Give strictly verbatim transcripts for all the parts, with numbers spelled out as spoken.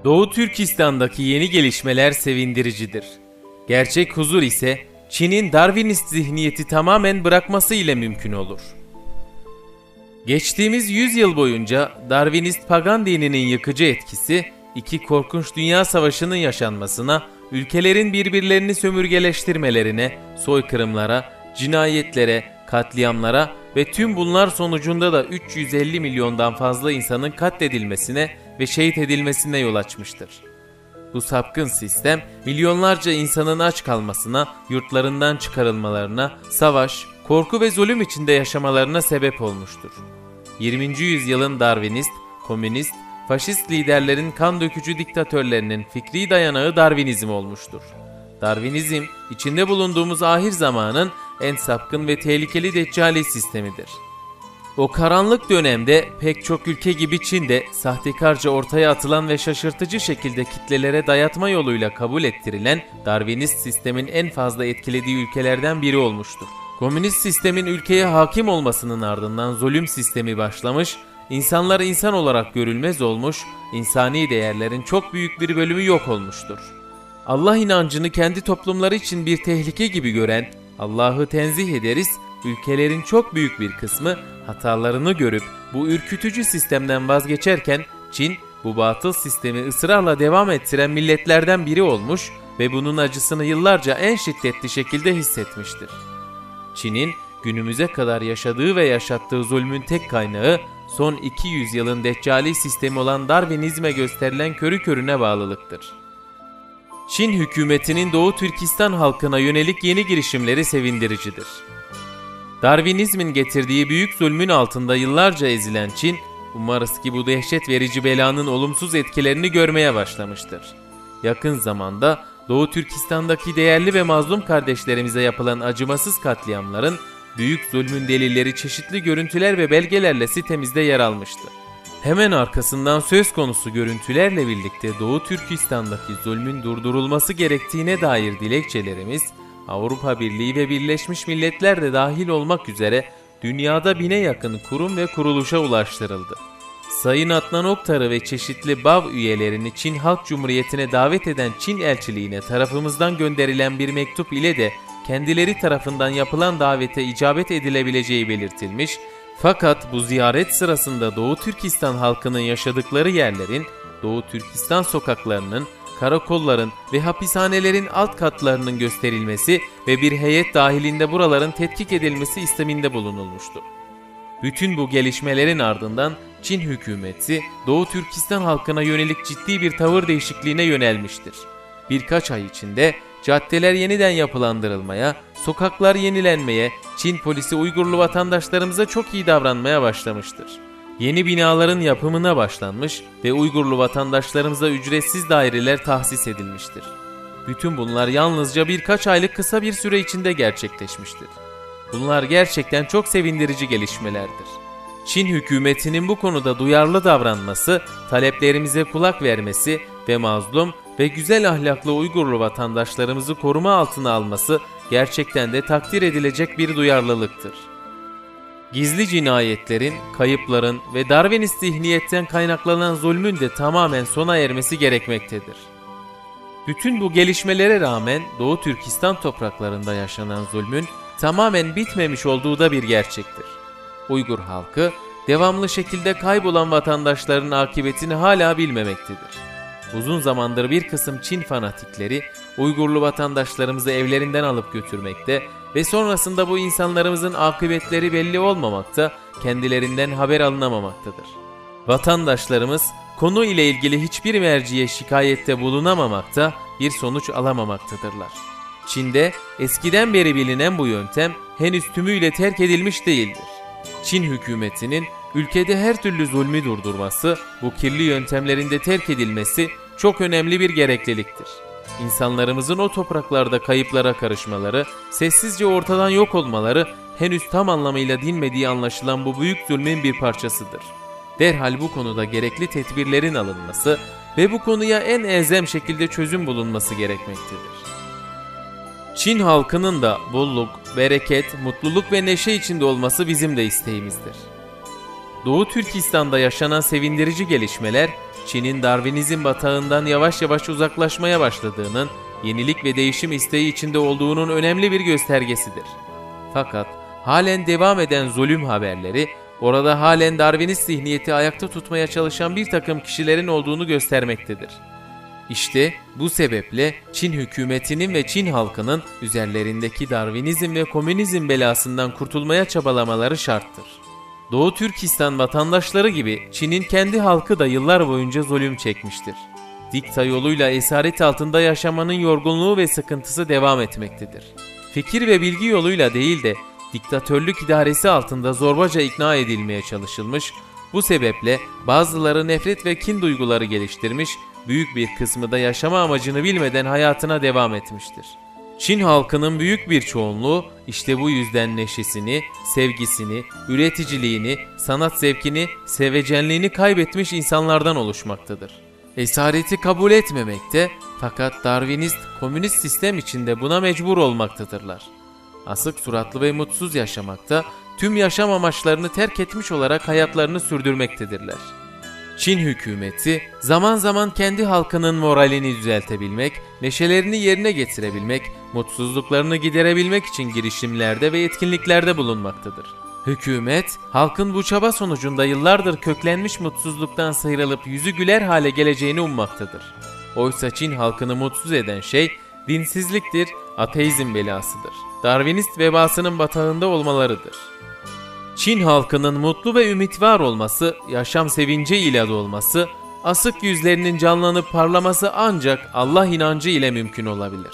Doğu Türkistan'daki yeni gelişmeler sevindiricidir. Gerçek huzur ise Çin'in Darwinist zihniyeti tamamen bırakması ile mümkün olur. Geçtiğimiz yüz yıl boyunca Darwinist pagan dininin yıkıcı etkisi, iki korkunç dünya savaşının yaşanmasına, ülkelerin birbirlerini sömürgeleştirmelerine, soykırımlara, cinayetlere, katliamlara ve tüm bunlar sonucunda da üç yüz elli milyondan fazla insanın katledilmesine ve şehit edilmesine yol açmıştır. Bu sapkın sistem, milyonlarca insanın aç kalmasına, yurtlarından çıkarılmalarına, savaş, korku ve zulüm içinde yaşamalarına sebep olmuştur. yirminci yüzyılın Darwinist, komünist, faşist liderlerin kan dökücü diktatörlerinin fikri dayanağı Darwinizm olmuştur. Darwinizm, içinde bulunduğumuz ahir zamanın en sapkın ve tehlikeli deccali sistemidir. O karanlık dönemde pek çok ülke gibi Çin'de sahtekarca ortaya atılan ve şaşırtıcı şekilde kitlelere dayatma yoluyla kabul ettirilen Darwinist sistemin en fazla etkilediği ülkelerden biri olmuştur. Komünist sistemin ülkeye hakim olmasının ardından zulüm sistemi başlamış, insanlar insan olarak görülmez olmuş, insani değerlerin çok büyük bir bölümü yok olmuştur. Allah inancını kendi toplumları için bir tehlike gibi gören, Allah'ı tenzih ederiz, ülkelerin çok büyük bir kısmı hatalarını görüp bu ürkütücü sistemden vazgeçerken Çin bu batıl sistemi ısrarla devam ettiren milletlerden biri olmuş ve bunun acısını yıllarca en şiddetli şekilde hissetmiştir. Çin'in günümüze kadar yaşadığı ve yaşattığı zulmün tek kaynağı son iki yüz yılın deccali sistemi olan Darwinizme gösterilen körü körüne bağlılıktır. Çin hükümetinin Doğu Türkistan halkına yönelik yeni girişimleri sevindiricidir. Darwinizmin getirdiği büyük zulmün altında yıllarca ezilen Çin, umarız ki bu dehşet verici belanın olumsuz etkilerini görmeye başlamıştır. Yakın zamanda Doğu Türkistan'daki değerli ve mazlum kardeşlerimize yapılan acımasız katliamların, büyük zulmün delilleri çeşitli görüntüler ve belgelerle sitemizde yer almıştı. Hemen arkasından söz konusu görüntülerle birlikte Doğu Türkistan'daki zulmün durdurulması gerektiğine dair dilekçelerimiz, Avrupa Birliği ve Birleşmiş Milletler de dahil olmak üzere dünyada bine yakın kurum ve kuruluşa ulaştırıldı. Sayın Adnan Oktar'ı ve çeşitli B A V üyelerini Çin Halk Cumhuriyeti'ne davet eden Çin elçiliğine tarafımızdan gönderilen bir mektup ile de kendileri tarafından yapılan davete icabet edilebileceği belirtilmiş, fakat bu ziyaret sırasında Doğu Türkistan halkının yaşadıkları yerlerin, Doğu Türkistan sokaklarının, karakolların ve hapishanelerin alt katlarının gösterilmesi ve bir heyet dahilinde buraların tetkik edilmesi isteminde bulunulmuştu. Bütün bu gelişmelerin ardından Çin hükümeti Doğu Türkistan halkına yönelik ciddi bir tavır değişikliğine yönelmiştir. Birkaç ay içinde caddeler yeniden yapılandırılmaya, sokaklar yenilenmeye, Çin polisi Uygurlu vatandaşlarımıza çok iyi davranmaya başlamıştır. Yeni binaların yapımına başlanmış ve Uygurlu vatandaşlarımıza ücretsiz daireler tahsis edilmiştir. Bütün bunlar yalnızca birkaç aylık kısa bir süre içinde gerçekleşmiştir. Bunlar gerçekten çok sevindirici gelişmelerdir. Çin hükümetinin bu konuda duyarlı davranması, taleplerimize kulak vermesi ve mazlum ve güzel ahlaklı Uygurlu vatandaşlarımızı koruma altına alması gerçekten de takdir edilecek bir duyarlılıktır. Gizli cinayetlerin, kayıpların ve Darwinist zihniyetten kaynaklanan zulmün de tamamen sona ermesi gerekmektedir. Bütün bu gelişmelere rağmen Doğu Türkistan topraklarında yaşanan zulmün tamamen bitmemiş olduğu da bir gerçektir. Uygur halkı devamlı şekilde kaybolan vatandaşların akıbetini hala bilmemektedir. Uzun zamandır bir kısım Çin fanatikleri Uygurlu vatandaşlarımızı evlerinden alıp götürmekte ve sonrasında bu insanlarımızın akıbetleri belli olmamakta, kendilerinden haber alınamamaktadır. Vatandaşlarımız konu ile ilgili hiçbir merciye şikayette bulunamamakta, bir sonuç alamamaktadırlar. Çin'de eskiden beri bilinen bu yöntem henüz tümüyle terk edilmiş değildir. Çin hükümetinin ülkede her türlü zulmü durdurması, bu kirli yöntemlerin de terk edilmesi çok önemli bir gerekliliktir. İnsanlarımızın o topraklarda kayıplara karışmaları, sessizce ortadan yok olmaları henüz tam anlamıyla dinmediği anlaşılan bu büyük zulmün bir parçasıdır. Derhal bu konuda gerekli tedbirlerin alınması ve bu konuya en elzem şekilde çözüm bulunması gerekmektedir. Çin halkının da bolluk, bereket, mutluluk ve neşe içinde olması bizim de isteğimizdir. Doğu Türkistan'da yaşanan sevindirici gelişmeler Çin'in Darwinizm batağından yavaş yavaş uzaklaşmaya başladığının, yenilik ve değişim isteği içinde olduğunun önemli bir göstergesidir. Fakat halen devam eden zulüm haberleri, orada halen Darwinist zihniyeti ayakta tutmaya çalışan bir takım kişilerin olduğunu göstermektedir. İşte bu sebeple Çin hükümetinin ve Çin halkının üzerlerindeki Darwinizm ve komünizm belasından kurtulmaya çabalamaları şarttır. Doğu Türkistan vatandaşları gibi Çin'in kendi halkı da yıllar boyunca zulüm çekmiştir. Dikta yoluyla esaret altında yaşamanın yorgunluğu ve sıkıntısı devam etmektedir. Fikir ve bilgi yoluyla değil de diktatörlük idaresi altında zorbaca ikna edilmeye çalışılmış, bu sebeple bazıları nefret ve kin duyguları geliştirmiş, büyük bir kısmı da yaşama amacını bilmeden hayatına devam etmiştir. Çin halkının büyük bir çoğunluğu işte bu yüzden neşesini, sevgisini, üreticiliğini, sanat zevkini, sevecenliğini kaybetmiş insanlardan oluşmaktadır. Esareti kabul etmemekte fakat Darwinist, komünist sistem içinde buna mecbur olmaktadırlar. Asık suratlı ve mutsuz yaşamakta, tüm yaşam amaçlarını terk etmiş olarak hayatlarını sürdürmektedirler. Çin hükümeti zaman zaman kendi halkının moralini düzeltebilmek, neşelerini yerine getirebilmek, mutsuzluklarını giderebilmek için girişimlerde ve etkinliklerde bulunmaktadır. Hükümet, halkın bu çaba sonucunda yıllardır köklenmiş mutsuzluktan sıyrılıp yüzü güler hale geleceğini ummaktadır. Oysa Çin halkını mutsuz eden şey dinsizliktir, ateizm belasıdır. Darwinist vebasının batağında olmalarıdır. Çin halkının mutlu ve ümit var olması, yaşam sevinci ile dolması, asık yüzlerinin canlanıp parlaması ancak Allah inancı ile mümkün olabilir.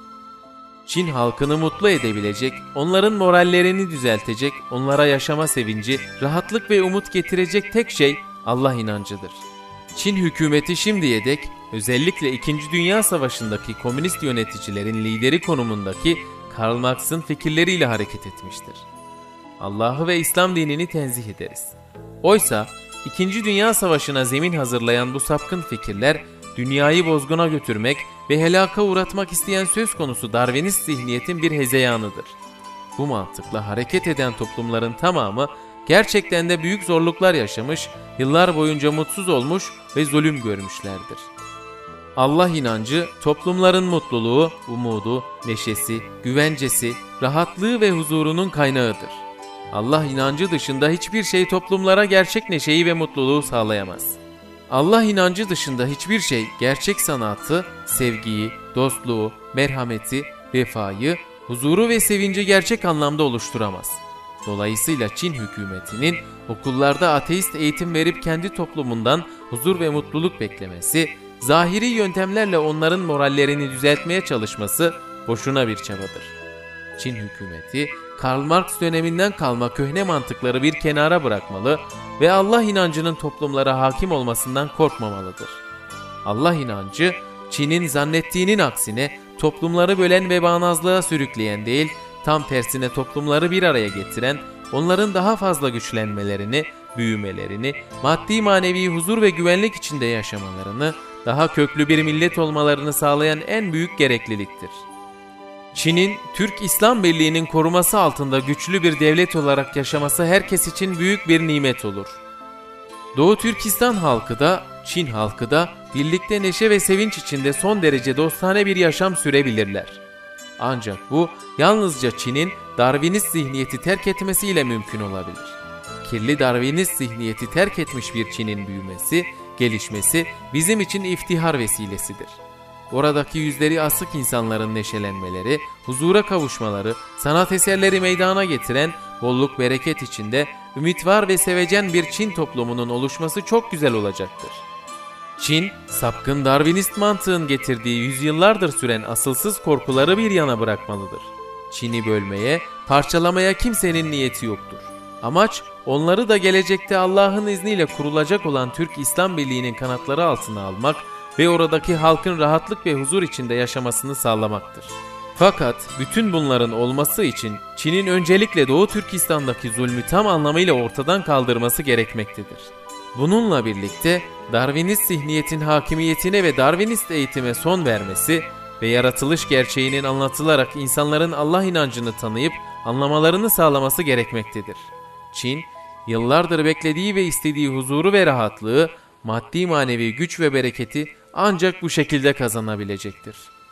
Çin halkını mutlu edebilecek, onların morallerini düzeltecek, onlara yaşama sevinci, rahatlık ve umut getirecek tek şey Allah inancıdır. Çin hükümeti şimdiye dek özellikle İkinci Dünya Savaşı'ndaki komünist yöneticilerin lideri konumundaki Karl Marx'ın fikirleriyle hareket etmiştir. Allah'ı ve İslam dinini tenzih ederiz. Oysa İkinci Dünya Savaşı'na zemin hazırlayan bu sapkın fikirler, dünyayı bozguna götürmek ve helaka uğratmak isteyen söz konusu Darwinist zihniyetin bir hezeyanıdır. Bu mantıkla hareket eden toplumların tamamı gerçekten de büyük zorluklar yaşamış, yıllar boyunca mutsuz olmuş ve zulüm görmüşlerdir. Allah inancı toplumların mutluluğu, umudu, neşesi, güvencesi, rahatlığı ve huzurunun kaynağıdır. Allah inancı dışında hiçbir şey toplumlara gerçek neşeyi ve mutluluğu sağlayamaz. Allah inancı dışında hiçbir şey gerçek sanatı, sevgiyi, dostluğu, merhameti, vefayı, huzuru ve sevinci gerçek anlamda oluşturamaz. Dolayısıyla Çin hükümetinin okullarda ateist eğitim verip kendi toplumundan huzur ve mutluluk beklemesi, zahiri yöntemlerle onların morallerini düzeltmeye çalışması boşuna bir çabadır. Çin hükümeti, Karl Marx döneminden kalma köhne mantıkları bir kenara bırakmalı ve Allah inancının toplumlara hakim olmasından korkmamalıdır. Allah inancı, Çin'in zannettiğinin aksine toplumları bölen ve bağnazlığa sürükleyen değil, tam tersine toplumları bir araya getiren, onların daha fazla güçlenmelerini, büyümelerini, maddi manevi huzur ve güvenlik içinde yaşamalarını, daha köklü bir millet olmalarını sağlayan en büyük gerekliliktir. Çin'in Türk-İslam Birliği'nin koruması altında güçlü bir devlet olarak yaşaması herkes için büyük bir nimet olur. Doğu Türkistan halkı da, Çin halkı da birlikte neşe ve sevinç içinde son derece dostane bir yaşam sürebilirler. Ancak bu yalnızca Çin'in Darwinist zihniyeti terk etmesiyle mümkün olabilir. Kirli Darwinist zihniyeti terk etmiş bir Çin'in büyümesi, gelişmesi bizim için iftihar vesilesidir. Oradaki yüzleri asık insanların neşelenmeleri, huzura kavuşmaları, sanat eserleri meydana getiren, bolluk bereket içinde ümit var ve sevecen bir Çin toplumunun oluşması çok güzel olacaktır. Çin, sapkın Darwinist mantığın getirdiği yüzyıllardır süren asılsız korkuları bir yana bırakmalıdır. Çin'i bölmeye, parçalamaya kimsenin niyeti yoktur. Amaç, onları da gelecekte Allah'ın izniyle kurulacak olan Türk-İslam Birliği'nin kanatları altına almak ve oradaki halkın rahatlık ve huzur içinde yaşamasını sağlamaktır. Fakat bütün bunların olması için Çin'in öncelikle Doğu Türkistan'daki zulmü tam anlamıyla ortadan kaldırması gerekmektedir. Bununla birlikte Darwinist zihniyetin hakimiyetine ve Darwinist eğitime son vermesi ve yaratılış gerçeğinin anlatılarak insanların Allah inancını tanıyıp anlamalarını sağlaması gerekmektedir. Çin, yıllardır beklediği ve istediği huzuru ve rahatlığı maddi manevi güç ve bereketi ancak bu şekilde kazanabilecektir.